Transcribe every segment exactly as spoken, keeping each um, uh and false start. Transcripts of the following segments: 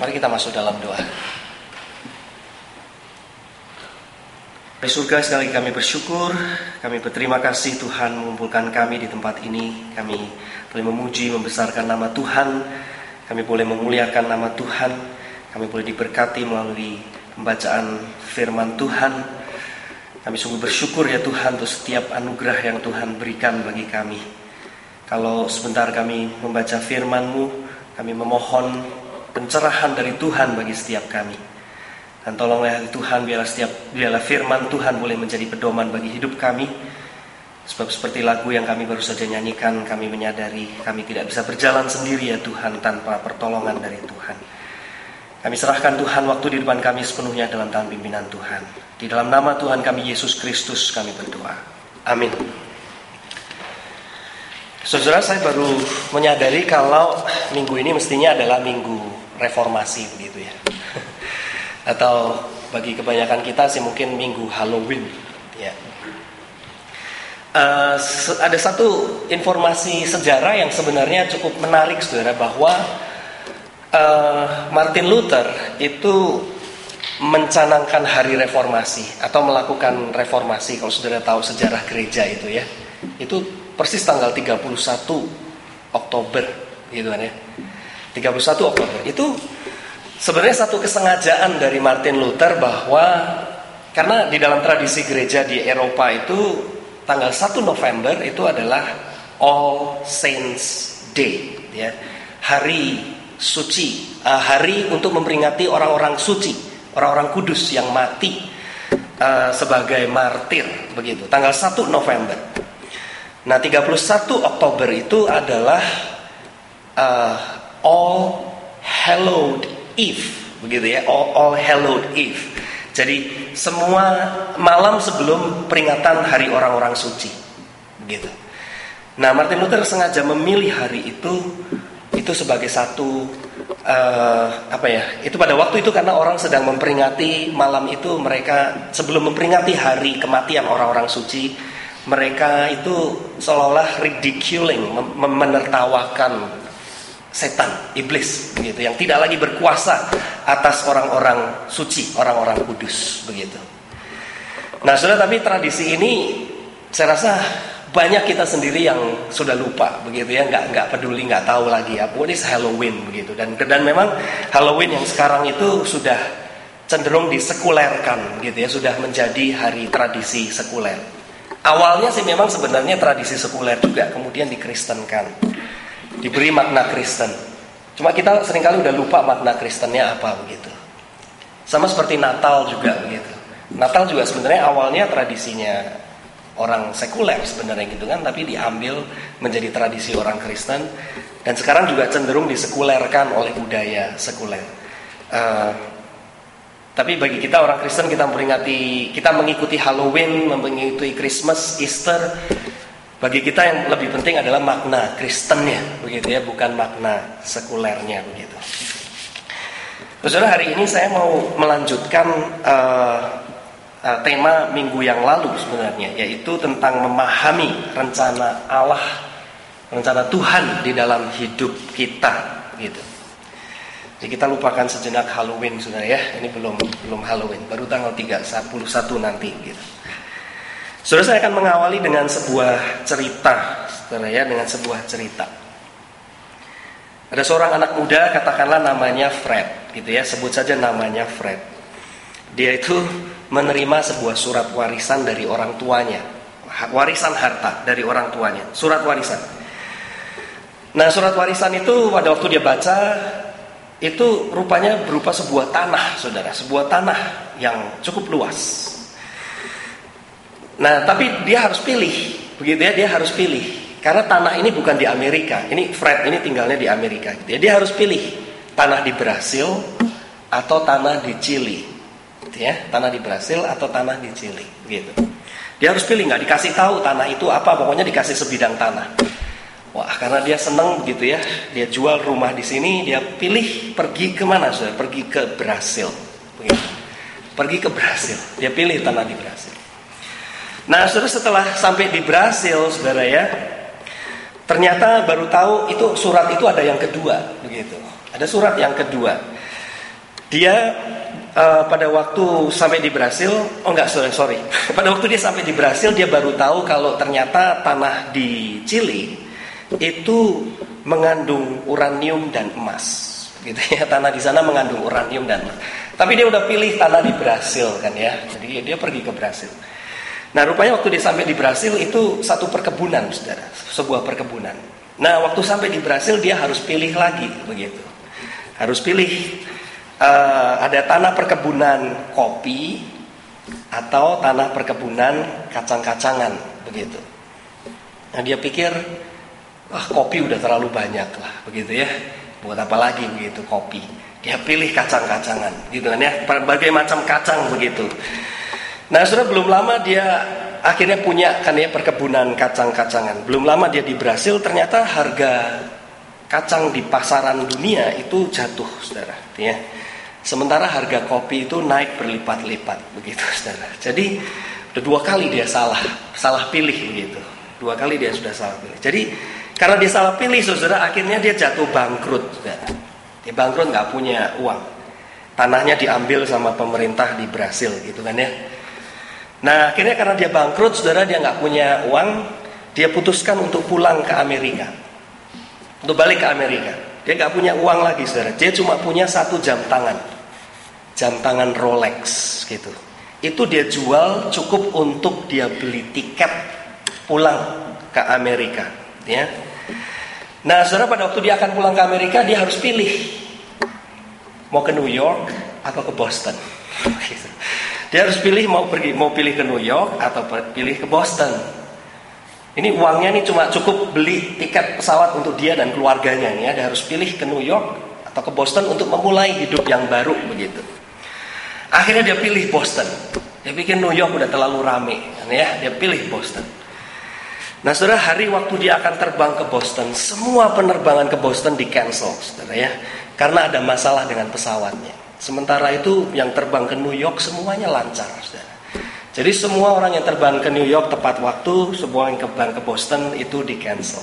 Mari kita masuk dalam doa. Di surga sekali lagi kami bersyukur, kami berterima kasih Tuhan mengumpulkan kami di tempat ini. Kami boleh memuji, membesarkan nama Tuhan, kami boleh memuliakan nama Tuhan, kami boleh diberkati melalui pembacaan firman Tuhan. Kami sungguh bersyukur ya Tuhan untuk setiap anugerah yang Tuhan berikan bagi kami. Kalau sebentar kami membaca firman-Mu, kami memohon pencerahan dari Tuhan bagi setiap kami. Dan tolonglah Tuhan, biarlah setiap biarlah firman Tuhan boleh menjadi pedoman bagi hidup kami. Sebab seperti lagu yang kami baru saja nyanyikan, kami menyadari kami tidak bisa berjalan sendiri ya Tuhan tanpa pertolongan dari Tuhan. Kami serahkan Tuhan waktu di depan kami sepenuhnya dalam tangan pimpinan Tuhan. Di dalam nama Tuhan kami Yesus Kristus kami berdoa. Amin. Saudara, saya baru menyadari kalau minggu ini mestinya adalah minggu reformasi begitu ya. Atau bagi kebanyakan kita sih mungkin minggu Halloween ya. Uh, ada satu informasi sejarah yang sebenarnya cukup menarik saudara, bahwa uh, Martin Luther itu mencanangkan hari reformasi atau melakukan reformasi. Kalau saudara tahu sejarah gereja itu ya, itu persis tanggal tiga puluh satu Oktober gitu kan ya. tiga puluh satu Oktober itu sebenarnya satu kesengajaan dari Martin Luther, bahwa karena di dalam tradisi gereja di Eropa itu tanggal satu November itu adalah All Saints Day ya, hari suci, uh, hari untuk memperingati orang-orang suci, orang-orang kudus yang mati uh, sebagai martir begitu, tanggal satu November. Nah, tiga puluh satu Oktober itu adalah uh, All Hallowed Eve begitu ya, All, All Hallowed Eve. Jadi semua malam sebelum peringatan hari orang-orang suci begitu. Nah, Martin Luther sengaja memilih hari itu itu sebagai satu uh, apa ya? Itu pada waktu itu karena orang sedang memperingati malam itu, mereka sebelum memperingati hari kematian orang-orang suci, mereka itu seolah-olah ridiculing, mem- menertawakan setan, iblis begitu, yang tidak lagi berkuasa atas orang-orang suci, orang-orang kudus begitu. Nah, saudara, tapi tradisi ini saya rasa banyak kita sendiri yang sudah lupa begitu ya, nggak nggak peduli, nggak tahu lagi ya, what is Halloween begitu. Dan dan memang Halloween yang sekarang itu sudah cenderung disekulerkan begitu ya, sudah menjadi hari tradisi sekuler. Awalnya sih memang sebenarnya tradisi sekuler juga, kemudian dikristenkan, diberi makna Kristen. Cuma kita seringkali udah lupa makna Kristennya apa begitu. Sama seperti Natal juga begitu. Natal juga sebenarnya awalnya tradisinya orang sekuler sebenarnya gitu kan, tapi diambil menjadi tradisi orang Kristen, dan sekarang juga cenderung disekulerkan oleh budaya sekuler. Uh, tapi bagi kita orang Kristen, kita memperingati, kita mengikuti Halloween, mengikuti Christmas, Easter. Bagi kita yang lebih penting adalah makna Kristennya begitu ya, bukan makna sekulernya begitu. Saudara, hari ini saya mau melanjutkan uh, uh, tema minggu yang lalu sebenarnya, yaitu tentang memahami rencana Allah, rencana Tuhan di dalam hidup kita gitu. Jadi kita lupakan sejenak Halloween saudara ya. Ini belum belum Halloween, baru tanggal tiga puluh satu nanti gitu. Saudara, saya akan mengawali dengan sebuah cerita, saudara ya, dengan sebuah cerita. Ada seorang anak muda, katakanlah namanya Fred, gitu ya, sebut saja namanya Fred. Dia itu menerima sebuah surat warisan dari orang tuanya, warisan harta dari orang tuanya, surat warisan. Nah, surat warisan itu pada waktu dia baca, itu rupanya berupa sebuah tanah, saudara, sebuah tanah yang cukup luas. Nah, tapi dia harus pilih, begitu ya, dia harus pilih. Karena tanah ini bukan di Amerika. Ini Fred ini tinggalnya di Amerika gitu ya. Dia harus pilih tanah di Brasil atau tanah di Chili. Gitu ya, tanah di Brasil atau tanah di Chili gitu. Dia harus pilih, nggak dikasih tahu tanah itu apa, pokoknya dikasih sebidang tanah. Wah, karena dia senang begitu ya. Dia jual rumah di sini, dia pilih pergi ke mana, saudara? Pergi ke Brasil. Begitu. Pergi ke Brasil. Dia pilih tanah di Brasil. Nah, saudara, setelah sampai di Brasil, saudara ya, ternyata baru tahu itu surat itu ada yang kedua, begitu. Ada surat yang kedua. Dia uh, pada waktu sampai di Brasil, oh enggak sorry sorry, pada waktu dia sampai di Brasil dia baru tahu kalau ternyata tanah di Chili itu mengandung uranium dan emas, gitu ya. Tanah di sana mengandung uranium dan emas. Tapi dia udah pilih tanah di Brasil kan ya, jadi dia pergi ke Brasil. Nah rupanya waktu dia sampai di Brasil itu satu perkebunan, saudara, sebuah perkebunan. Nah waktu sampai di Brasil dia harus pilih lagi begitu, harus pilih. Uh, ada tanah perkebunan kopi atau tanah perkebunan kacang-kacangan begitu. Nah dia pikir, wah kopi udah terlalu banyak lah begitu ya. Buat apa lagi begitu kopi? Dia pilih kacang-kacangan, gitu kan ya. Berbagai macam kacang begitu. Nah sudah belum lama dia akhirnya punya kan ya perkebunan kacang-kacangan. Belum lama dia di Brasil, ternyata harga kacang di pasaran dunia itu jatuh, saudara. Ya. Sementara harga kopi itu naik berlipat-lipat begitu, saudara. Jadi udah dua kali dia salah, salah pilih begitu. Dua kali dia sudah salah pilih. Jadi karena dia salah pilih, saudara, akhirnya dia jatuh bangkrut, saudara. Dia bangkrut, nggak punya uang. Tanahnya diambil sama pemerintah di Brasil, gitu kan ya. Nah akhirnya karena dia bangkrut, saudara, dia nggak punya uang, dia putuskan untuk pulang ke Amerika, untuk balik ke Amerika. Dia nggak punya uang lagi, saudara. Dia cuma punya satu jam tangan, jam tangan Rolex gitu. Itu dia jual cukup untuk dia beli tiket pulang ke Amerika, ya. Nah, saudara, pada waktu dia akan pulang ke Amerika, dia harus pilih mau ke New York atau ke Boston. Dia harus pilih mau pergi, mau pilih ke New York atau pilih ke Boston. Ini uangnya nih cuma cukup beli tiket pesawat untuk dia dan keluarganya nih ya. Dia harus pilih ke New York atau ke Boston untuk memulai hidup yang baru begitu. Akhirnya dia pilih Boston. Dia pikir New York udah terlalu rame ya. Dia pilih Boston. Nah saudara, hari waktu dia akan terbang ke Boston, semua penerbangan ke Boston di cancel, saudara ya. Karena ada masalah dengan pesawatnya. Sementara itu yang terbang ke New York semuanya lancar, saudara. Jadi semua orang yang terbang ke New York tepat waktu, semua yang terbang ke Boston itu di cancel.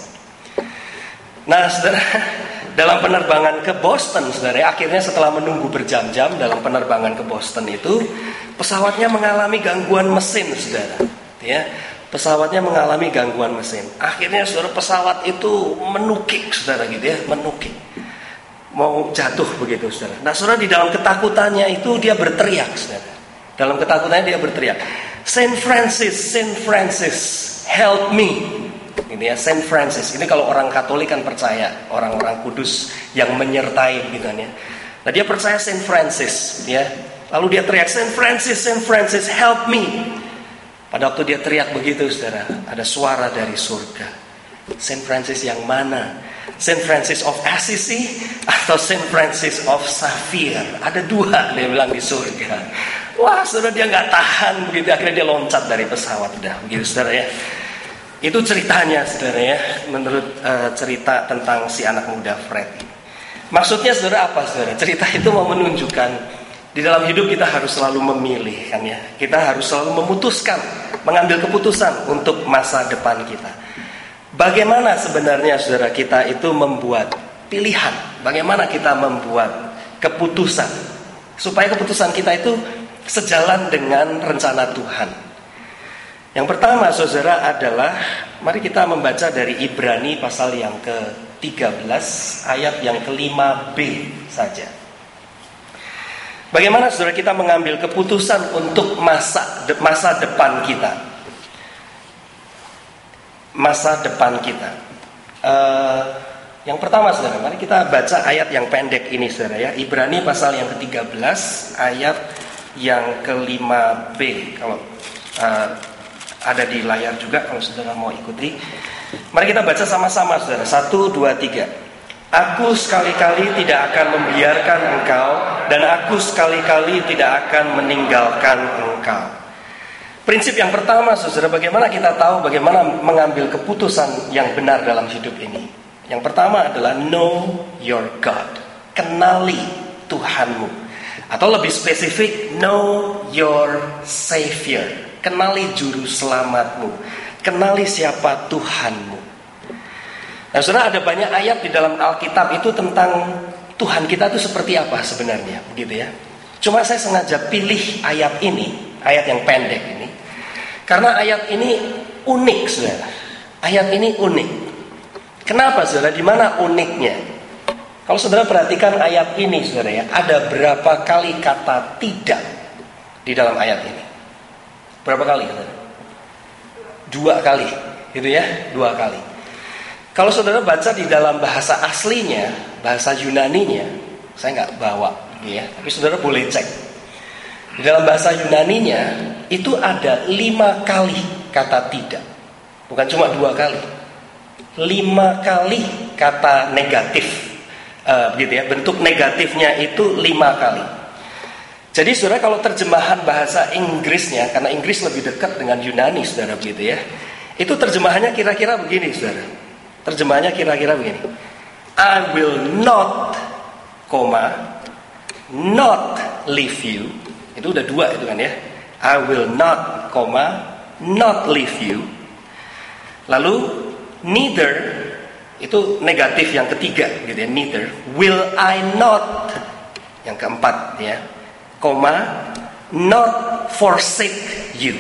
Nah saudara, dalam penerbangan ke Boston, saudara, akhirnya setelah menunggu berjam-jam dalam penerbangan ke Boston itu, pesawatnya mengalami gangguan mesin, saudara. Ya, pesawatnya mengalami gangguan mesin. Akhirnya saudara, pesawat itu menukik, saudara, gitu ya, menukik, mau jatuh begitu, saudara. Nah saudara, di dalam ketakutannya itu dia berteriak, saudara. Dalam ketakutannya dia berteriak, Saint Francis, Saint Francis, help me. Ini ya, Saint Francis. Ini kalau orang Katolik kan percaya, orang-orang kudus yang menyertai gitu kan ya. Nah dia percaya Saint Francis, ya. Lalu dia teriak, Saint Francis, Saint Francis, help me. Pada waktu dia teriak begitu, saudara, ada suara dari surga. Saint Francis yang mana? Saint Francis of Assisi atau Saint Francis of Xavier? Ada dua, dia bilang di surga. Wah, saudara, dia nggak tahan begitu, akhirnya dia loncat dari pesawat, udah begitu, saudara ya. Itu ceritanya, saudara ya, menurut uh, cerita tentang si anak muda Fred. Maksudnya, saudara, apa, saudara? Cerita itu mau menunjukkan di dalam hidup kita harus selalu memilih, kan ya. Kita harus selalu memutuskan, mengambil keputusan untuk masa depan kita. Bagaimana sebenarnya, saudara, kita itu membuat pilihan? Bagaimana kita membuat keputusan supaya keputusan kita itu sejalan dengan rencana Tuhan? Yang pertama, saudara, adalah mari kita membaca dari Ibrani pasal yang ke tiga belas ayat yang ke lima b saja. Bagaimana, saudara, kita mengambil keputusan untuk masa de- masa depan kita? Masa depan kita. Uh, yang pertama, saudara, mari kita baca ayat yang pendek ini, saudara ya. Ibrani pasal yang ke tiga belas ayat yang ke lima b. Kalau uh, ada di layar juga kalau saudara mau ikuti. Mari kita baca sama-sama, saudara. Satu, dua, tiga. Aku sekali-kali tidak akan membiarkan engkau, dan aku sekali-kali tidak akan meninggalkan engkau. Prinsip yang pertama, saudara, bagaimana kita tahu bagaimana mengambil keputusan yang benar dalam hidup ini? Yang pertama adalah know your God. Kenali Tuhanmu. Atau lebih spesifik, know your Savior. Kenali juru selamatmu. Kenali siapa Tuhanmu. Nah, saudara, ada banyak ayat di dalam Alkitab itu tentang Tuhan kita itu seperti apa sebenarnya, begitu ya. Cuma saya sengaja pilih ayat ini, ayat yang pendek ini, karena ayat ini unik, saudara. Ayat ini unik. Kenapa, saudara? Di mana uniknya? Kalau saudara perhatikan ayat ini, saudara ya, ada berapa kali kata tidak di dalam ayat ini? Berapa kali, saudara? Dua kali, gitu ya, dua kali. Kalau saudara baca di dalam bahasa aslinya, bahasa Yunaninya, saya nggak bawa, gitu ya, tapi saudara boleh cek. Di dalam bahasa Yunaninya itu ada lima kali kata tidak, bukan cuma dua kali, lima kali kata negatif, uh, begitu ya. Bentuk negatifnya itu lima kali. Jadi saudara, kalau terjemahan bahasa Inggrisnya, karena Inggris lebih dekat dengan Yunani, saudara, begitu ya, itu terjemahannya kira-kira begini, saudara. Terjemahannya kira-kira begini: I will not, koma, not leave you. Itu udah dua itu kan ya. I will not, koma, not leave you. Lalu neither, itu negatif yang ketiga, gitu ya. Neither will I not, yang keempat ya, koma, not forsake you.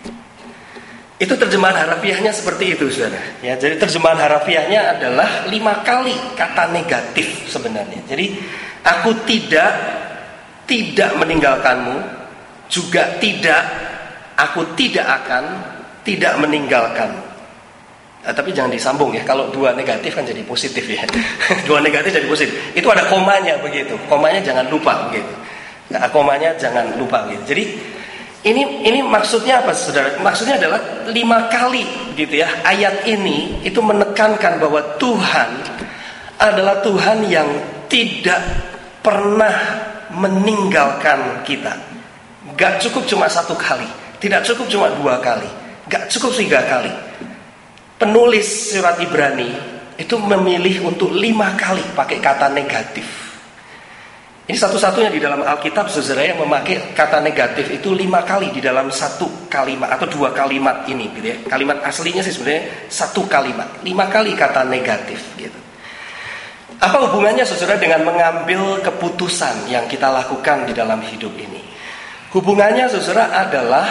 Itu terjemahan harafiahnya seperti itu, saudara. Ya, jadi terjemahan harafiahnya adalah lima kali kata negatif sebenarnya. Jadi aku tidak tidak meninggalkanmu, juga tidak, aku tidak akan tidak meninggalkan. Nah, tapi jangan disambung ya. Kalau dua negatif kan jadi positif ya. Dua negatif jadi positif. Itu ada komanya begitu. Komanya jangan lupa begitu. Nah, komanya jangan lupa gitu. Jadi ini ini maksudnya apa, saudara? Maksudnya adalah lima kali gitu ya. Ayat ini itu menekankan bahwa Tuhan adalah Tuhan yang tidak pernah meninggalkan kita. Gak cukup cuma satu kali, tidak cukup cuma dua kali, gak cukup tiga kali. Penulis surat Ibrani itu memilih untuk lima kali pakai kata negatif. Ini satu-satunya di dalam Alkitab, saudara, yang memakai kata negatif itu lima kali di dalam satu kalimat atau dua kalimat ini, gitu ya. Kalimat aslinya sih sebenarnya satu kalimat, lima kali kata negatif, gitu. Apa hubungannya, saudara, dengan mengambil keputusan yang kita lakukan di dalam hidup ini? Hubungannya, saudara, adalah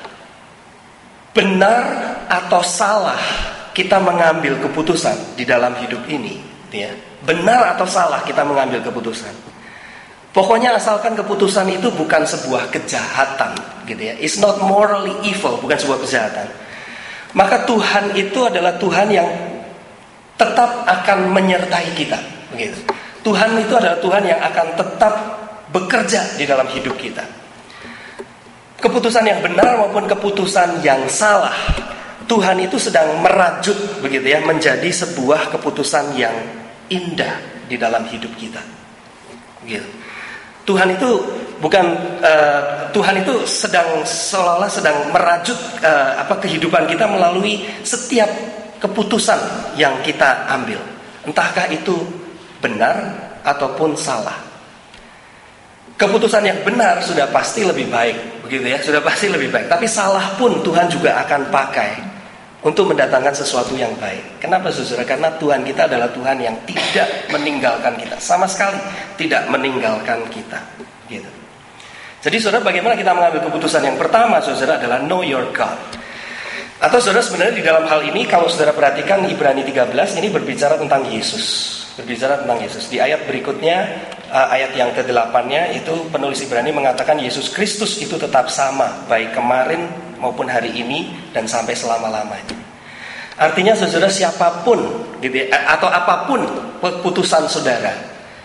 benar atau salah kita mengambil keputusan di dalam hidup ini, gitu ya. Benar atau salah kita mengambil keputusan. Pokoknya asalkan keputusan itu bukan sebuah kejahatan, gitu ya. It's not morally evil, bukan sebuah kejahatan. Maka Tuhan itu adalah Tuhan yang tetap akan menyertai kita. Begitu. Tuhan itu adalah Tuhan yang akan tetap bekerja di dalam hidup kita. Keputusan yang benar maupun keputusan yang salah, Tuhan itu sedang merajut, begitu ya, menjadi sebuah keputusan yang indah di dalam hidup kita. Begitu. Tuhan itu bukan uh, Tuhan itu sedang seolah-olah sedang merajut uh, apa kehidupan kita melalui setiap keputusan yang kita ambil. Entahkah itu benar ataupun salah. Keputusan yang benar sudah pasti lebih baik, begitu ya, sudah pasti lebih baik. Tapi salah pun Tuhan juga akan pakai untuk mendatangkan sesuatu yang baik. Kenapa, saudara? Karena Tuhan kita adalah Tuhan yang tidak meninggalkan kita, sama sekali tidak meninggalkan kita, gitu. Jadi, saudara, bagaimana kita mengambil keputusan? Yang pertama, saudara, adalah know your God. Atau, saudara, sebenarnya di dalam hal ini, kalau saudara perhatikan Ibrani tiga belas, ini berbicara tentang Yesus. Berbicara tentang Yesus. Di ayat berikutnya, ayat yang kedelapannya, itu penulis Ibrani mengatakan Yesus Kristus itu tetap sama, baik kemarin maupun hari ini dan sampai selama-lamanya. Artinya, saudara, siapapun gitu ya, atau apapun keputusan saudara,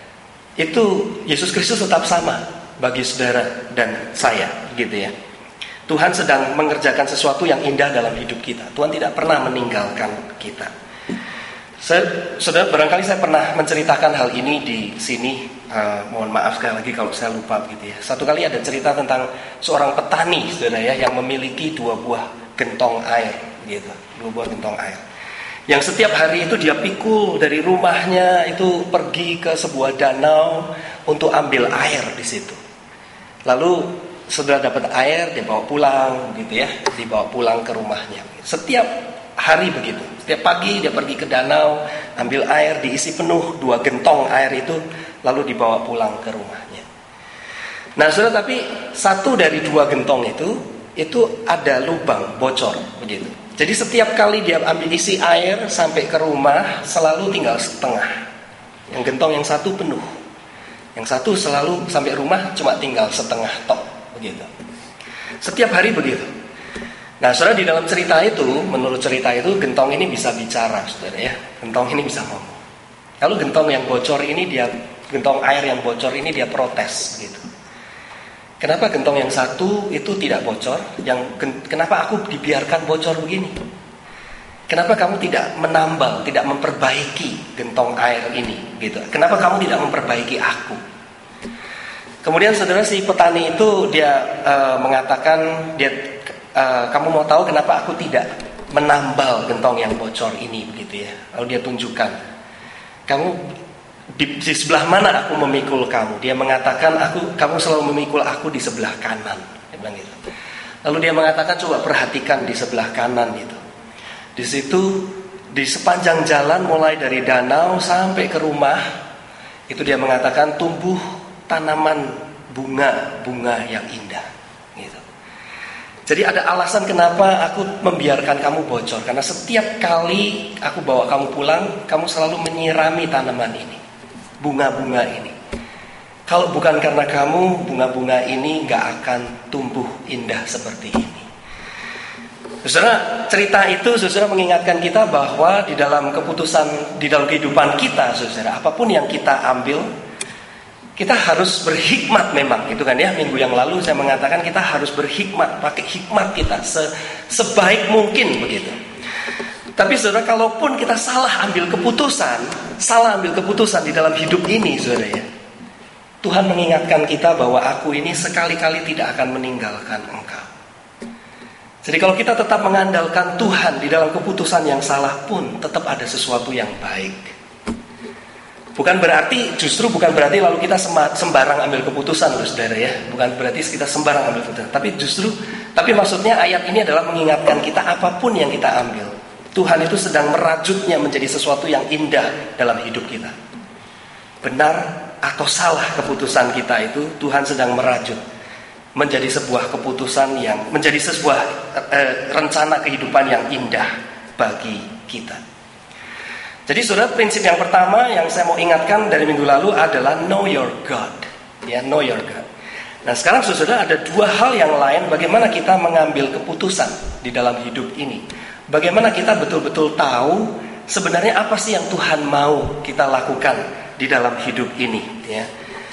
itu Yesus Kristus tetap sama bagi saudara dan saya, gitu ya. Tuhan sedang mengerjakan sesuatu yang indah dalam hidup kita. Tuhan tidak pernah meninggalkan kita. Saya, saudara, barangkali saya pernah menceritakan hal ini di sini. Uh, mohon maaf sekali lagi kalau saya lupa, gitu ya. Satu kali ada cerita tentang seorang petani, saudara ya, yang memiliki dua buah gentong air, gitu. Dua buah gentong air. Yang setiap hari itu dia pikul dari rumahnya itu pergi ke sebuah danau untuk ambil air di situ. Lalu setelah dapat air dia bawa pulang, gitu ya, dibawa pulang ke rumahnya. Setiap hari begitu. Setiap pagi dia pergi ke danau, ambil air, diisi penuh dua gentong air itu, lalu dibawa pulang ke rumahnya. Nah saudara, tapi satu dari dua gentong itu itu ada lubang bocor begitu. Jadi setiap kali dia ambil isi air sampai ke rumah selalu tinggal setengah. Yang gentong yang satu penuh, yang satu selalu sampai rumah cuma tinggal setengah tok begitu. Setiap hari begitu. Nah saudara, di dalam cerita itu, menurut cerita itu gentong ini bisa bicara saudara ya. Gentong ini bisa ngomong. Lalu gentong yang bocor ini dia, gentong air yang bocor ini dia protes gitu. Kenapa gentong yang satu itu tidak bocor? Yang kenapa aku dibiarkan bocor begini? Kenapa kamu tidak menambal, tidak memperbaiki gentong air ini gitu? Kenapa kamu tidak memperbaiki aku? Kemudian saudara, si petani itu dia uh, mengatakan dia Uh, kamu mau tahu kenapa aku tidak menambal gentong yang bocor ini begitu ya. Lalu dia tunjukkan, kamu di, di sebelah mana aku memikul kamu? Dia mengatakan, aku kamu selalu memikul aku di sebelah kanan. Dia bilang gitu. Lalu dia mengatakan, coba perhatikan di sebelah kanan itu. Di situ di sepanjang jalan mulai dari danau sampai ke rumah itu dia mengatakan tumbuh tanaman bunga-bunga yang indah. Jadi ada alasan kenapa aku membiarkan kamu bocor. Karena setiap kali aku bawa kamu pulang, kamu selalu menyirami tanaman ini, bunga-bunga ini. Kalau bukan karena kamu, bunga-bunga ini gak akan tumbuh indah seperti ini. Saudara, cerita itu saudara mengingatkan kita bahwa di dalam keputusan, di dalam kehidupan kita saudara, apapun yang kita ambil, kita harus berhikmat memang, itu kan ya. Minggu yang lalu saya mengatakan kita harus berhikmat, pakai hikmat kita se, sebaik mungkin begitu. Tapi saudara, kalaupun kita salah ambil keputusan, salah ambil keputusan di dalam hidup ini saudara ya, Tuhan mengingatkan kita bahwa aku ini sekali-kali tidak akan meninggalkan engkau. Jadi kalau kita tetap mengandalkan Tuhan di dalam keputusan yang salah pun tetap ada sesuatu yang baik. Bukan berarti, justru bukan berarti lalu kita sembarang ambil keputusan loh saudara ya. Bukan berarti kita sembarang ambil keputusan. Tapi justru, tapi maksudnya ayat ini adalah mengingatkan kita apapun yang kita ambil, Tuhan itu sedang merajutnya menjadi sesuatu yang indah dalam hidup kita. Benar atau salah keputusan kita itu, Tuhan sedang merajut menjadi sebuah keputusan yang, menjadi sebuah eh, rencana kehidupan yang indah bagi kita. Jadi saudara, prinsip yang pertama yang saya mau ingatkan dari minggu lalu adalah know your God. Ya, know your God. Nah sekarang saudara, ada dua hal yang lain bagaimana kita mengambil keputusan di dalam hidup ini. Bagaimana kita betul-betul tahu sebenarnya apa sih yang Tuhan mau kita lakukan di dalam hidup ini. Ya.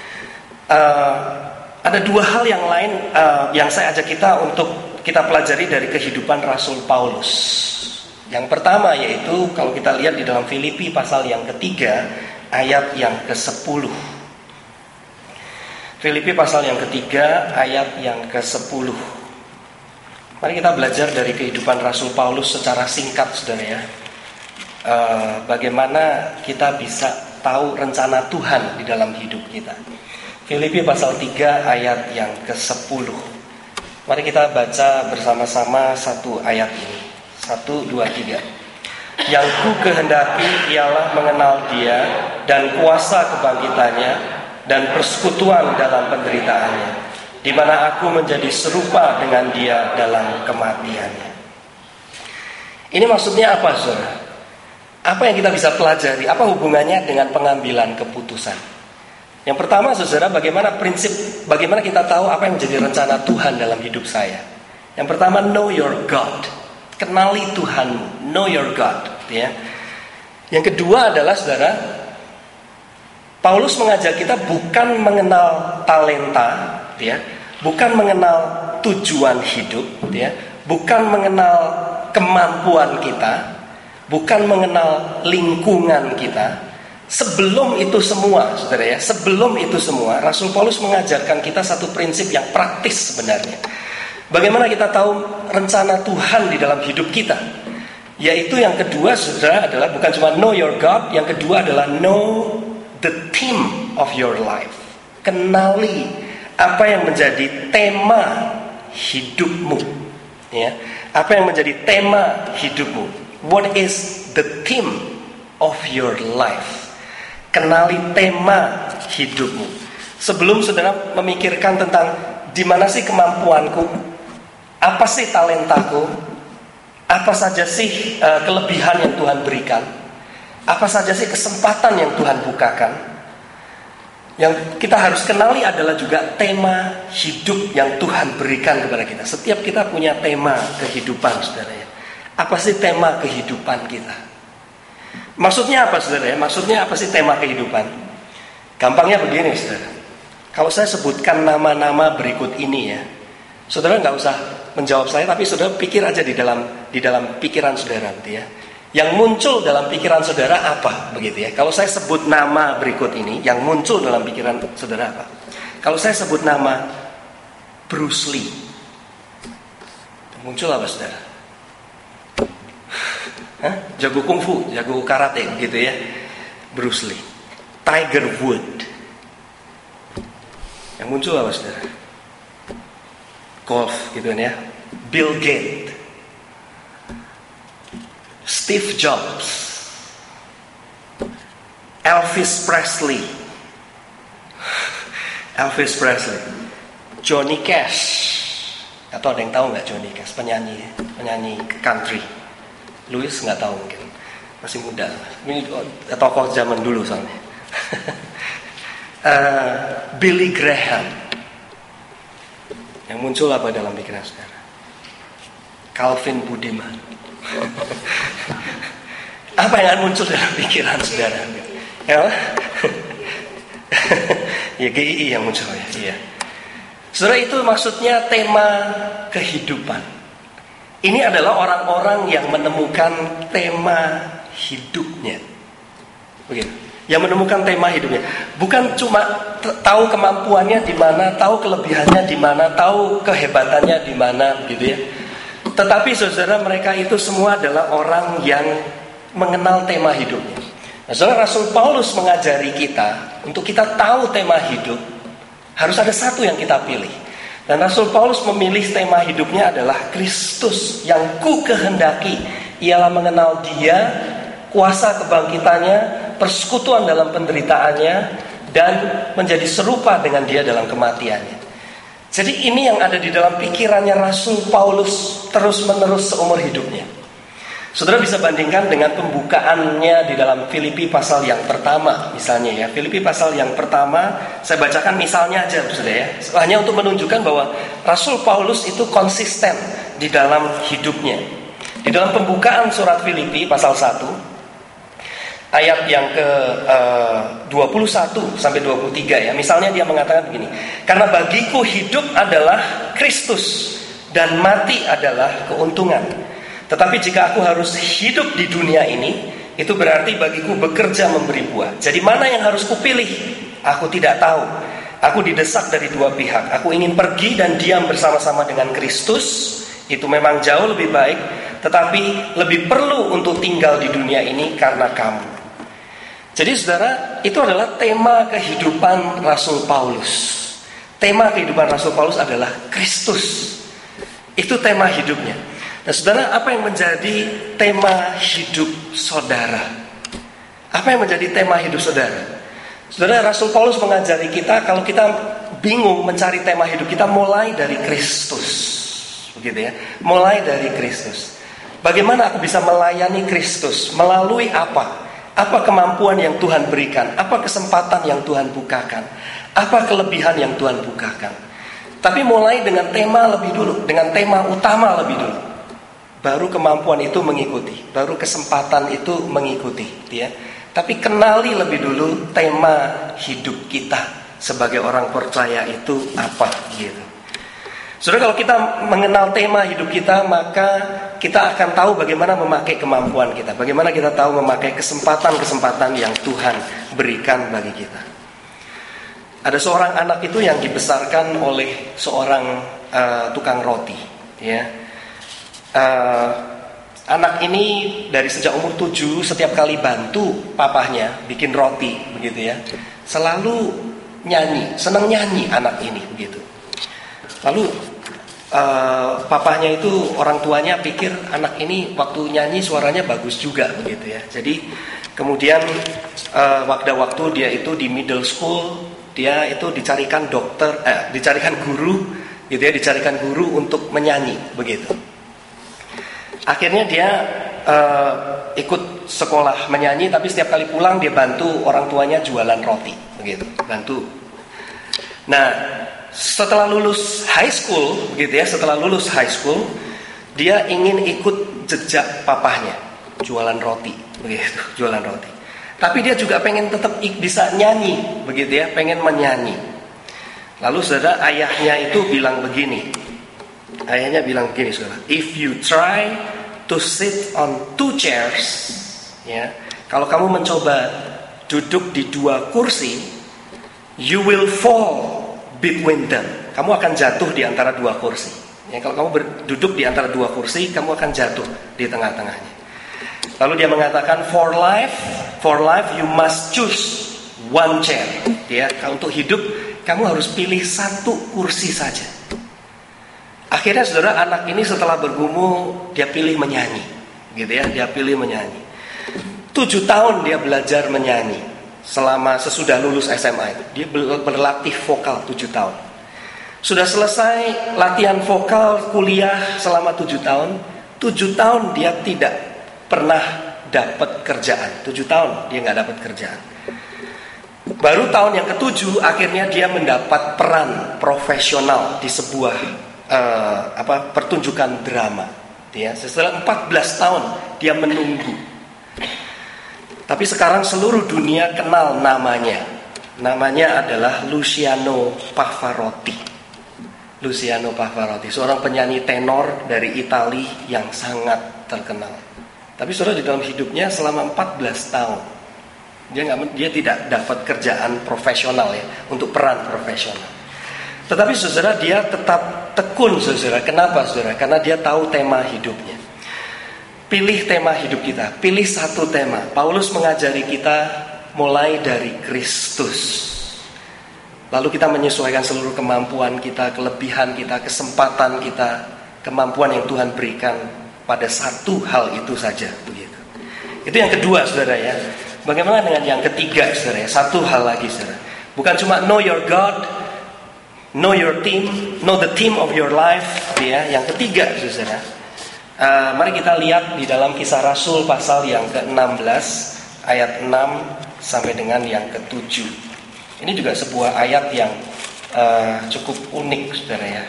Uh, ada dua hal yang lain uh, yang saya ajak kita untuk kita pelajari dari kehidupan Rasul Paulus. Yang pertama yaitu kalau kita lihat di dalam Filipi pasal yang ketiga ayat yang kesepuluh. Filipi pasal yang ketiga ayat yang kesepuluh. Mari kita belajar dari kehidupan Rasul Paulus secara singkat saudara ya. E, bagaimana kita bisa tahu rencana Tuhan di dalam hidup kita. Filipi pasal tiga ayat yang kesepuluh. Mari kita baca bersama-sama satu ayat ini. Satu, dua, tiga. Yang ku kehendaki ialah mengenal dia dan kuasa kebangkitannya dan persekutuan dalam penderitaannya, di mana aku menjadi serupa dengan dia dalam kematiannya. Ini maksudnya apa saudara? Apa yang kita bisa pelajari? Apa hubungannya dengan pengambilan keputusan? Yang pertama saudara, bagaimana prinsip, bagaimana kita tahu apa yang menjadi rencana Tuhan dalam hidup saya? Yang pertama, know your God. Kenali Tuhanmu, know your God, ya. Yang kedua adalah saudara, Paulus mengajak kita bukan mengenal talenta, ya, bukan mengenal tujuan hidup, ya, bukan mengenal kemampuan kita, bukan mengenal lingkungan kita. Sebelum itu semua, saudara ya, sebelum itu semua, Rasul Paulus mengajarkan kita satu prinsip yang praktis sebenarnya. Bagaimana kita tahu rencana Tuhan di dalam hidup kita? Yaitu yang kedua saudara adalah bukan cuma know your God, yang kedua adalah know the theme of your life. Kenali apa yang menjadi tema hidupmu, ya. Apa yang menjadi tema hidupmu? What is the theme of your life? Kenali tema hidupmu. Sebelum saudara memikirkan tentang di mana sih kemampuanku, apa sih talentaku, apa saja sih uh, kelebihan yang Tuhan berikan, apa saja sih kesempatan yang Tuhan bukakan, yang kita harus kenali adalah juga tema hidup yang Tuhan berikan kepada kita. Setiap kita punya tema kehidupan, saudara ya. Apa sih tema kehidupan kita? Maksudnya apa, saudara ya? Maksudnya apa sih tema kehidupan? Gampangnya begini, saudara. Kalau saya sebutkan nama-nama berikut ini ya, saudara nggak usah menjawab saya, tapi saudara pikir aja di dalam di dalam pikiran saudara nanti ya. Yang muncul dalam pikiran saudara apa, begitu ya? Kalau saya sebut nama berikut ini, yang muncul dalam pikiran saudara apa? Kalau saya sebut nama Bruce Lee, muncul apa, saudara? Hah? Jago kungfu, jago karate, gitu ya? Bruce Lee, Tiger Woods. Yang muncul apa, saudara? Golf, gitu kan ya? Bill Gates, Steve Jobs, Elvis Presley, Elvis Presley, Johnny Cash. Atau ada yang tahu nggak Johnny Cash? Penyanyi, penyanyi country. Louis nggak tahu mungkin, masih muda. Ini tokoh zaman dulu soalnya. uh, Billy Graham. Yang muncul apa dalam pikiran saudara? Calvin Budiman. Apa yang akan muncul dalam pikiran saudara? Ya, ya G I I yang muncul ya. Iya. Saudara, itu maksudnya tema kehidupan. Ini adalah orang-orang yang menemukan tema hidupnya. Begitu. Yang menemukan tema hidupnya. Bukan cuma t- tahu kemampuannya di mana, tahu kelebihannya di mana, tahu kehebatannya di mana, gitu ya. Tetapi saudara, mereka itu semua adalah orang yang mengenal tema hidupnya. Nah, saudara, Rasul Paulus mengajari kita untuk kita tahu tema hidup, harus ada satu yang kita pilih. Dan Rasul Paulus memilih tema hidupnya adalah Kristus yang ku kehendaki. Ialah mengenal Dia, kuasa kebangkitannya, persekutuan dalam penderitaannya, dan menjadi serupa dengan Dia dalam kematiannya. Jadi ini yang ada di dalam pikirannya Rasul Paulus terus-menerus seumur hidupnya. Saudara bisa bandingkan dengan pembukaannya di dalam Filipi pasal yang pertama, misalnya ya. Filipi pasal yang pertama, saya bacakan misalnya aja, saudara ya. Hanya untuk menunjukkan bahwa Rasul Paulus itu konsisten di dalam hidupnya. Di dalam pembukaan surat Filipi pasal satu, ayat yang ke uh, dua puluh satu sampai dua puluh tiga ya. Misalnya dia mengatakan begini, karena bagiku hidup adalah Kristus dan mati adalah keuntungan. Tetapi jika aku harus hidup di dunia ini, itu berarti bagiku bekerja memberi buah. Jadi mana yang harus kupilih? Aku tidak tahu. Aku didesak dari dua pihak. Aku ingin pergi dan diam bersama-sama dengan Kristus. Itu memang jauh lebih baik. Tetapi lebih perlu untuk tinggal di dunia ini karena kamu. Jadi saudara, itu adalah tema kehidupan Rasul Paulus. Tema kehidupan Rasul Paulus adalah Kristus. Itu tema hidupnya. Nah saudara, apa yang menjadi tema hidup saudara? Apa yang menjadi tema hidup saudara? Saudara, Rasul Paulus mengajari kita, kalau kita bingung mencari tema hidup kita, mulai dari Kristus. Begitu ya, mulai dari Kristus. Bagaimana aku bisa melayani Kristus? Melalui apa? Apa kemampuan yang Tuhan berikan? Apa kesempatan yang Tuhan bukakan? Apa kelebihan yang Tuhan bukakan? Tapi mulai dengan tema lebih dulu, dengan tema utama lebih dulu. Baru kemampuan itu mengikuti, baru kesempatan itu mengikuti, ya. Tapi kenali lebih dulu tema hidup kita sebagai orang percaya itu apa, gitu. Saudara, kalau kita mengenal tema hidup kita, maka kita akan tahu bagaimana memakai kemampuan kita, bagaimana kita tahu memakai kesempatan-kesempatan yang Tuhan berikan bagi kita. Ada seorang anak itu yang dibesarkan oleh seorang uh, tukang roti, ya. Uh, anak ini dari sejak umur tujuh setiap kali bantu papahnya bikin roti, begitu ya, selalu nyanyi, senang nyanyi anak ini, begitu. Lalu uh, papahnya itu, orang tuanya pikir anak ini waktu nyanyi suaranya bagus juga begitu ya. Jadi kemudian uh, waktu-waktu dia itu di middle school, dia itu dicarikan dokter, eh, dicarikan guru, gitu ya, dicarikan guru untuk menyanyi begitu. Akhirnya dia uh, ikut sekolah menyanyi, tapi setiap kali pulang dia bantu orang tuanya jualan roti, begitu, bantu. Nah, setelah lulus high school, gitu ya, setelah lulus high school, dia ingin ikut jejak papahnya, jualan roti, begitu, jualan roti. Tapi dia juga pengen tetap bisa nyanyi, begitu ya, pengen menyanyi. Lalu saudara, ayahnya itu bilang begini, ayahnya bilang begini, saudara, if you try to sit on two chairs, ya, kalau kamu mencoba duduk di dua kursi, you will fall between them. Kamu akan jatuh di antara dua kursi. Ya, kalau kamu duduk di antara dua kursi, kamu akan jatuh di tengah-tengahnya. Lalu dia mengatakan, for life, for life you must choose one chair. Ya, untuk hidup kamu harus pilih satu kursi saja. Akhirnya saudara, anak ini setelah bergumul, dia pilih menyanyi, gitu ya, dia pilih menyanyi. Tujuh tahun dia belajar menyanyi. Selama sesudah lulus S M A, dia berlatih vokal tujuh tahun. Sudah selesai latihan vokal kuliah selama tujuh tahun. Tujuh tahun dia tidak pernah dapat kerjaan. Tujuh tahun dia nggak dapat kerjaan. Baru tahun yang ketujuh akhirnya dia mendapat peran profesional di sebuah Uh, apa pertunjukan drama, ya. Setelah empat belas tahun dia menunggu. Tapi sekarang seluruh dunia kenal namanya. Namanya adalah Luciano Pavarotti. Luciano Pavarotti, seorang penyanyi tenor dari Italia yang sangat terkenal. Tapi saudara, di dalam hidupnya selama empat belas tahun dia nggak, dia tidak dapat kerjaan profesional ya, untuk peran profesional. Tetapi saudara, dia tetap tekun saudara. Kenapa saudara? Karena dia tahu tema hidupnya. Pilih tema hidup kita, pilih satu tema. Paulus mengajari kita mulai dari Kristus. Lalu kita menyesuaikan seluruh kemampuan kita, kelebihan kita, kesempatan kita, kemampuan yang Tuhan berikan pada satu hal itu saja, begitu. Itu yang kedua saudara ya. Bagaimana dengan yang ketiga saudara ya? Satu hal lagi saudara. Bukan cuma know your God, know your team, know the team of your life, ya. Yang ketiga, saudara, uh, mari kita lihat di dalam Kisah Rasul pasal yang ke enam belas ayat enam sampai dengan yang ketujuh. Ini juga sebuah ayat yang uh, cukup unik, saudara ya.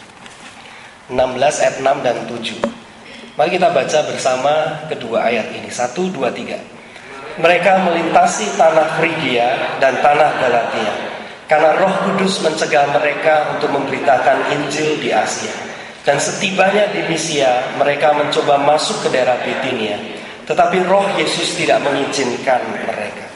enam belas ayat enam dan tujuh. Mari kita baca bersama kedua ayat ini. Satu, dua, tiga. Mereka melintasi tanah Frigia dan tanah Galatia, karena Roh Kudus mencegah mereka untuk memberitakan Injil di Asia. Dan setibanya di Misia, mereka mencoba masuk ke daerah Bitinia, tetapi Roh Yesus tidak mengizinkan mereka.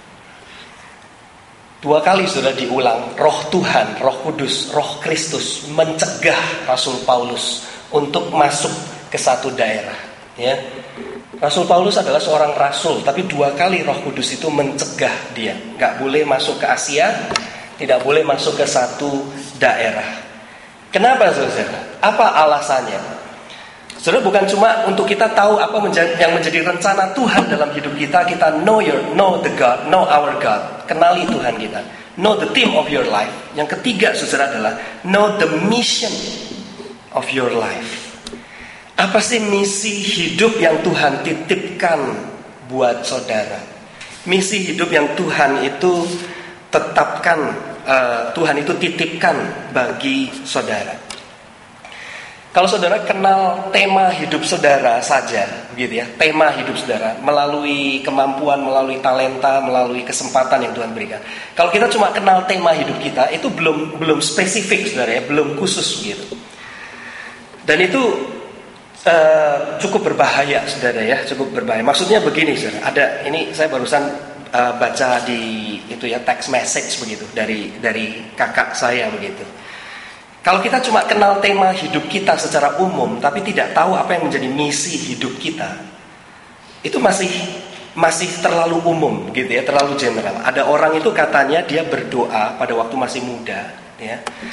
Dua kali sudah diulang, Roh Tuhan, Roh Kudus, Roh Kristus mencegah Rasul Paulus untuk masuk ke satu daerah. Ya, Rasul Paulus adalah seorang rasul, tapi dua kali Roh Kudus itu mencegah dia, nggak boleh masuk ke Asia, tidak boleh masuk ke satu daerah. Kenapa saudara? Apa alasannya? Saudara, bukan cuma untuk kita tahu apa menjadi, yang menjadi rencana Tuhan dalam hidup kita. Kita know your, know the God, know our God. Kenali Tuhan kita. Know the theme of your life. Yang ketiga saudara adalah know the mission of your life. Apa sih misi hidup yang Tuhan titipkan buat saudara? Misi hidup yang Tuhan itu tetapkan, uh, Tuhan itu titipkan bagi saudara. Kalau saudara kenal tema hidup saudara saja, begitu ya, tema hidup saudara melalui kemampuan, melalui talenta, melalui kesempatan yang Tuhan berikan. Kalau kita cuma kenal tema hidup kita, itu belum belum spesifik saudara ya, belum khusus gitu. Dan itu uh, cukup berbahaya saudara ya, cukup berbahaya. Maksudnya begini saudara, ada ini saya barusan uh, baca di itu ya text message begitu dari dari kakak saya begitu. Kalau kita cuma kenal tema hidup kita secara umum, tapi tidak tahu apa yang menjadi misi hidup kita, itu masih masih terlalu umum, gitu ya, terlalu general. Ada orang itu katanya dia berdoa pada waktu masih muda, ya.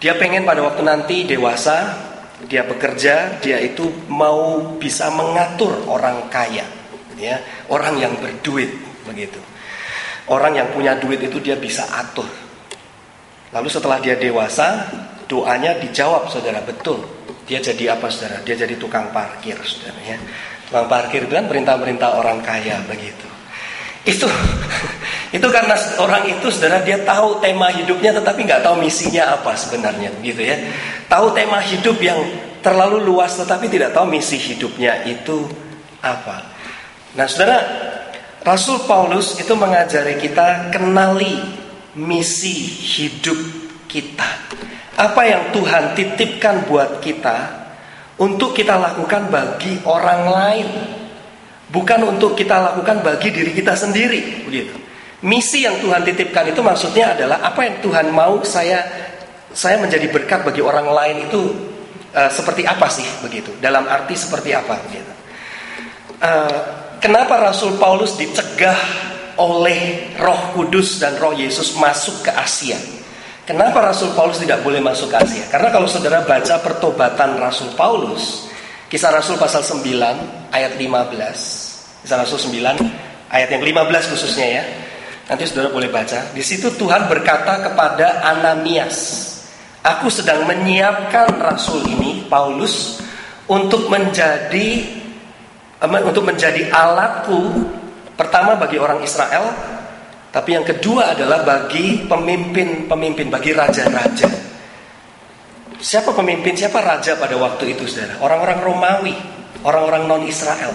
Dia pengen pada waktu nanti dewasa, dia bekerja, dia itu mau bisa mengatur orang kaya, ya, orang yang berduit, begitu. Orang yang punya duit itu dia bisa atur. Lalu setelah dia dewasa, doanya dijawab, saudara, betul. Dia jadi apa, saudara? Dia jadi tukang parkir, saudara, ya. Tukang parkir itu kan perintah-perintah orang kaya, begitu. Itu itu karena orang itu, saudara, dia tahu tema hidupnya tetapi nggak tahu misinya apa sebenarnya, gitu ya. Tahu tema hidup yang terlalu luas tetapi tidak tahu misi hidupnya itu apa. Nah, saudara, Rasul Paulus itu mengajari kita kenali misi hidup kita. Apa yang Tuhan titipkan buat kita untuk kita lakukan bagi orang lain. Bukan untuk kita lakukan bagi diri kita sendiri, begitu. Misi yang Tuhan titipkan itu maksudnya adalah apa yang Tuhan mau saya saya menjadi berkat bagi orang lain itu uh, seperti apa sih, begitu. Dalam arti seperti apa, begitu. Uh, kenapa Rasul Paulus dicegah oleh Roh Kudus dan Roh Yesus masuk ke Asia? Kenapa Rasul Paulus tidak boleh masuk ke Asia? Karena kalau saudara baca pertobatan Rasul Paulus, Kisah Rasul pasal sembilan ayat lima belas. Kisah Rasul sembilan ayat yang lima belas khususnya, ya. Nanti saudara boleh baca. Di situ Tuhan berkata kepada Ananias, "Aku sedang menyiapkan rasul ini, Paulus, untuk menjadi untuk menjadi alatku, pertama bagi orang Israel, tapi yang kedua adalah bagi pemimpin-pemimpin, bagi raja-raja." Siapa pemimpin, siapa raja pada waktu itu, saudara? Orang-orang Romawi, orang-orang non-Israel.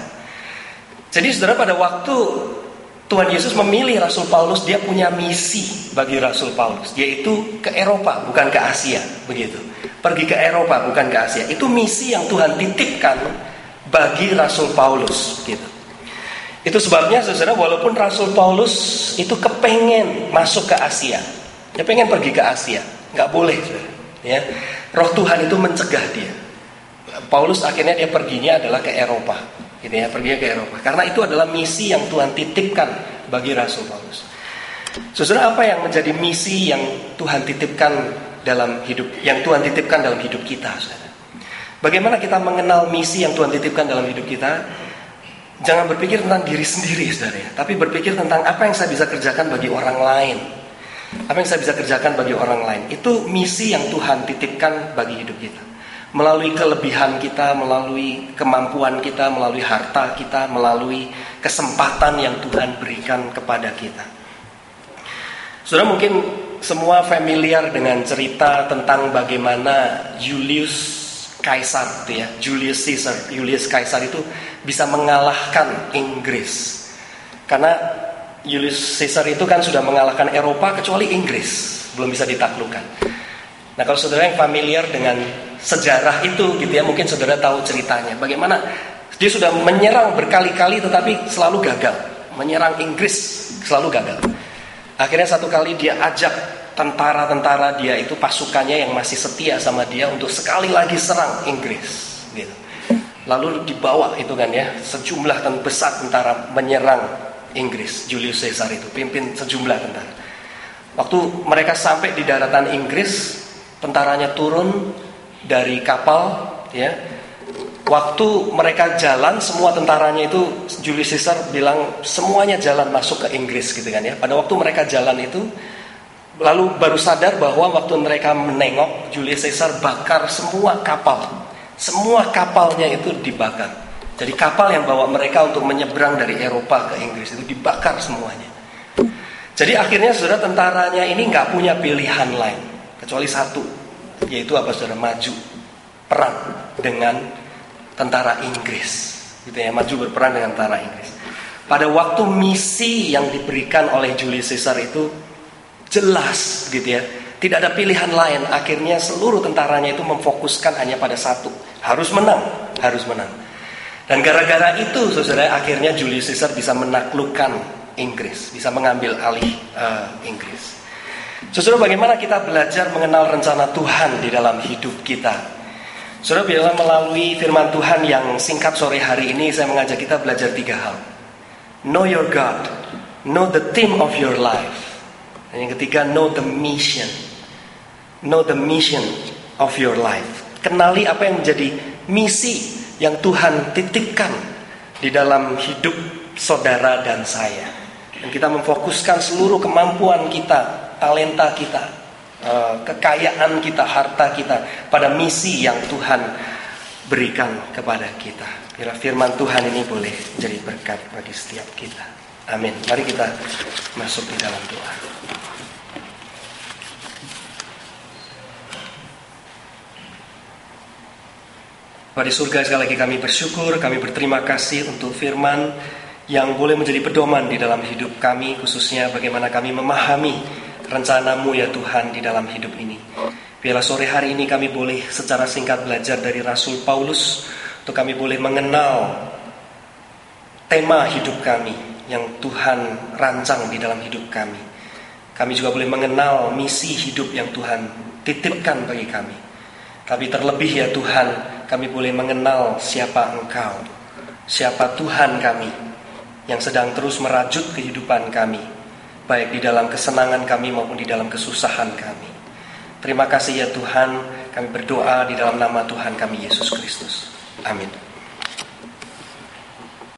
Jadi saudara, pada waktu Tuhan Yesus memilih Rasul Paulus, dia punya misi bagi Rasul Paulus, yaitu ke Eropa, bukan ke Asia, begitu. Pergi ke Eropa, bukan ke Asia. Itu misi yang Tuhan titipkan bagi Rasul Paulus, gitu. Itu sebabnya, saudara, walaupun Rasul Paulus itu kepengen masuk ke Asia, dia pengen pergi ke Asia, nggak boleh, saudara. Ya, Roh Tuhan itu mencegah dia. Paulus akhirnya dia perginya adalah ke Eropa, gitu ya, perginya ke Eropa. Karena itu adalah misi yang Tuhan titipkan bagi Rasul Paulus. Saudara, apa yang menjadi misi yang Tuhan titipkan dalam hidup, yang Tuhan titipkan dalam hidup kita, saudara? Bagaimana kita mengenal misi yang Tuhan titipkan dalam hidup kita? Jangan berpikir tentang diri sendiri, saudara, ya, tapi berpikir tentang apa yang saya bisa kerjakan bagi orang lain. Apa yang saya bisa kerjakan bagi orang lain. Itu misi yang Tuhan titipkan bagi hidup kita. Melalui kelebihan kita, melalui kemampuan kita, melalui harta kita, melalui kesempatan yang Tuhan berikan kepada kita. Saudara, mungkin semua familiar dengan cerita tentang bagaimana Julius Caesar, itu ya, Julius Caesar, Julius Caesar itu bisa mengalahkan Inggris. Karena Julius Caesar itu kan sudah mengalahkan Eropa kecuali Inggris, belum bisa ditaklukkan. Nah, kalau saudara yang familiar dengan sejarah itu, gitu ya, mungkin saudara tahu ceritanya. Bagaimana dia sudah menyerang berkali-kali tetapi selalu gagal. Menyerang Inggris selalu gagal. Akhirnya satu kali dia ajak tentara-tentara dia itu, pasukannya yang masih setia sama dia, untuk sekali lagi serang Inggris, gitu. Lalu dibawa itu kan ya, sejumlah besar tentara menyerang Inggris. Julius Caesar itu pimpin sejumlah tentara. Waktu mereka sampai di daratan Inggris, tentaranya turun dari kapal, ya. Waktu mereka jalan, semua tentaranya itu, Julius Caesar bilang semuanya jalan masuk ke Inggris, gitu kan ya. Pada waktu mereka jalan itu, lalu baru sadar bahwa waktu mereka menengok, Julius Caesar bakar semua kapal. Semua kapalnya itu dibakar. Jadi kapal yang bawa mereka untuk menyeberang dari Eropa ke Inggris itu dibakar semuanya. Jadi akhirnya, saudara, tentaranya ini nggak punya pilihan lain kecuali satu, yaitu apa, saudara? Maju perang dengan tentara Inggris, gitu ya, maju berperang dengan tentara Inggris. Pada waktu misi yang diberikan oleh Julius Caesar itu jelas, gitu ya, tidak ada pilihan lain. Akhirnya seluruh tentaranya itu memfokuskan hanya pada satu, harus menang, harus menang. Dan gara-gara itu, saudara, akhirnya Julius Caesar bisa menaklukkan Inggris, bisa mengambil alih uh, Inggris. Saudara, bagaimana kita belajar mengenal rencana Tuhan di dalam hidup kita? Saudara, biarlah melalui firman Tuhan yang singkat sore hari ini, saya mengajak kita belajar tiga hal. Know your God, know the theme of your life. Dan yang ketiga, know the mission. Know the mission of your life. Kenali apa yang menjadi misi yang Tuhan titipkan di dalam hidup saudara dan saya. Dan kita memfokuskan seluruh kemampuan kita, talenta kita, kekayaan kita, harta kita pada misi yang Tuhan berikan kepada kita. Biar firman Tuhan ini boleh jadi berkat bagi setiap kita. Amin. Mari kita masuk di dalam doa. Bapa di surga, sekali lagi kami bersyukur, kami berterima kasih untuk firman yang boleh menjadi pedoman di dalam hidup kami, khususnya bagaimana kami memahami rencana-Mu ya Tuhan di dalam hidup ini. Biarlah sore hari ini kami boleh secara singkat belajar dari Rasul Paulus, untuk kami boleh mengenal tema hidup kami yang Tuhan rancang di dalam hidup kami. Kami juga boleh mengenal misi hidup yang Tuhan titipkan bagi kami. Tapi terlebih ya Tuhan, kami boleh mengenal siapa Engkau, siapa Tuhan kami yang sedang terus merajut kehidupan kami, baik di dalam kesenangan kami maupun di dalam kesusahan kami. Terima kasih ya Tuhan, kami berdoa di dalam nama Tuhan kami Yesus Kristus. Amin.